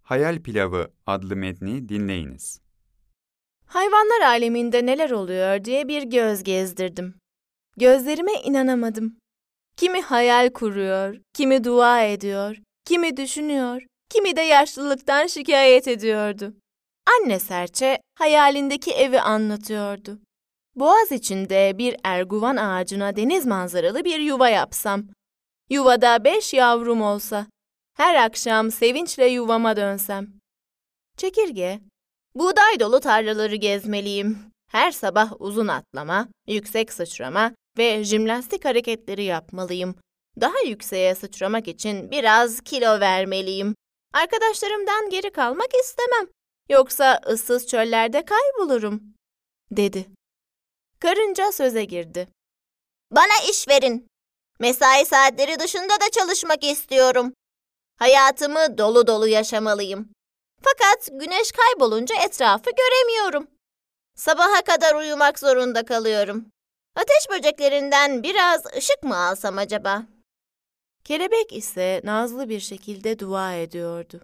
Hayal Pilavı adlı metni dinleyiniz. Hayvanlar aleminde neler oluyor diye bir göz gezdirdim. Gözlerime inanamadım. Kimi hayal kuruyor, kimi dua ediyor, kimi düşünüyor, kimi de yaşlılıktan şikayet ediyordu. Anne serçe hayalindeki evi anlatıyordu. Boğaz içinde bir erguvan ağacına deniz manzaralı bir yuva yapsam, yuvada 5 yavrum olsa, her akşam sevinçle yuvama dönsem. Çekirge, buğday dolu tarlaları gezmeliyim. Her sabah uzun atlama, yüksek sıçrama ve jimnastik hareketleri yapmalıyım. Daha yükseğe sıçramak için biraz kilo vermeliyim. Arkadaşlarımdan geri kalmak istemem. Yoksa ıssız çöllerde kaybolurum, dedi. Karınca söze girdi. Bana iş verin. Mesai saatleri dışında da çalışmak istiyorum. Hayatımı dolu dolu yaşamalıyım. Fakat güneş kaybolunca etrafı göremiyorum. Sabaha kadar uyumak zorunda kalıyorum. Ateş böceklerinden biraz ışık mı alsam acaba? Kelebek ise nazlı bir şekilde dua ediyordu.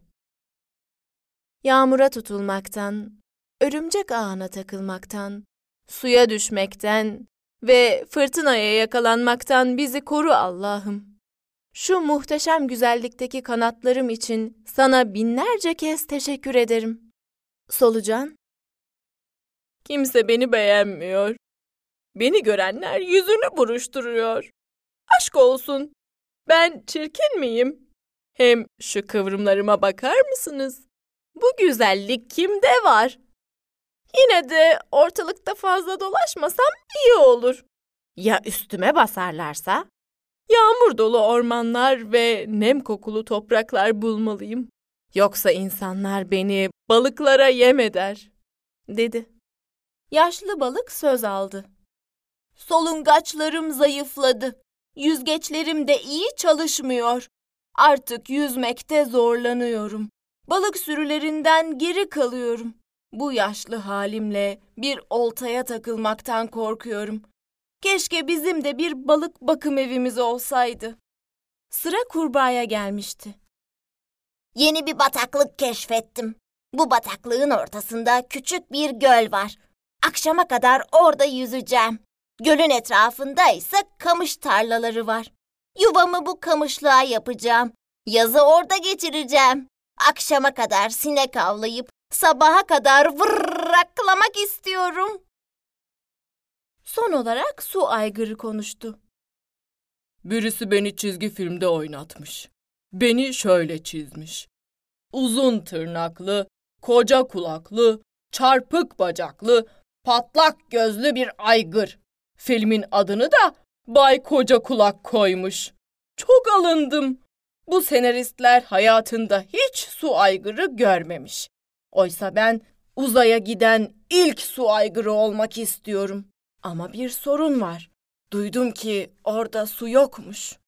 Yağmura tutulmaktan, örümcek ağına takılmaktan, suya düşmekten ve fırtınaya yakalanmaktan bizi koru Allah'ım. Şu muhteşem güzellikteki kanatlarım için sana binlerce kez teşekkür ederim. Solucan, kimse beni beğenmiyor. Beni görenler yüzünü buruşturuyor. Aşk olsun, ben çirkin miyim? Hem şu kıvrımlarıma bakar mısınız? Bu güzellik kimde var? Yine de ortalıkta fazla dolaşmasam iyi olur. Ya üstüme basarlarsa? Yağmur dolu ormanlar ve nem kokulu topraklar bulmalıyım. Yoksa insanlar beni balıklara yem eder, dedi. Yaşlı balık söz aldı. Solungaçlarım zayıfladı. Yüzgeçlerim de iyi çalışmıyor. Artık yüzmekte zorlanıyorum. Balık sürülerinden geri kalıyorum. Bu yaşlı halimle bir oltaya takılmaktan korkuyorum. Keşke bizim de bir balık bakım evimiz olsaydı. Sıra kurbağaya gelmişti. Yeni bir bataklık keşfettim. Bu bataklığın ortasında küçük bir göl var. Akşama kadar orada yüzeceğim. Gölün etrafında ise kamış tarlaları var. Yuvamı bu kamışlığa yapacağım. Yazı orada geçireceğim. Akşama kadar sinek avlayıp sabaha kadar vırraklamak istiyorum. Son olarak su aygırı konuştu. Birisi beni çizgi filmde oynatmış. Beni şöyle çizmiş. Uzun tırnaklı, koca kulaklı, çarpık bacaklı, patlak gözlü bir aygır. Filmin adını da Bay Koca Kulak koymuş. Çok alındım. Bu senaristler hayatında hiç su aygırı görmemiş. Oysa ben uzaya giden ilk su aygırı olmak istiyorum. Ama bir sorun var. Duydum ki orada su yokmuş.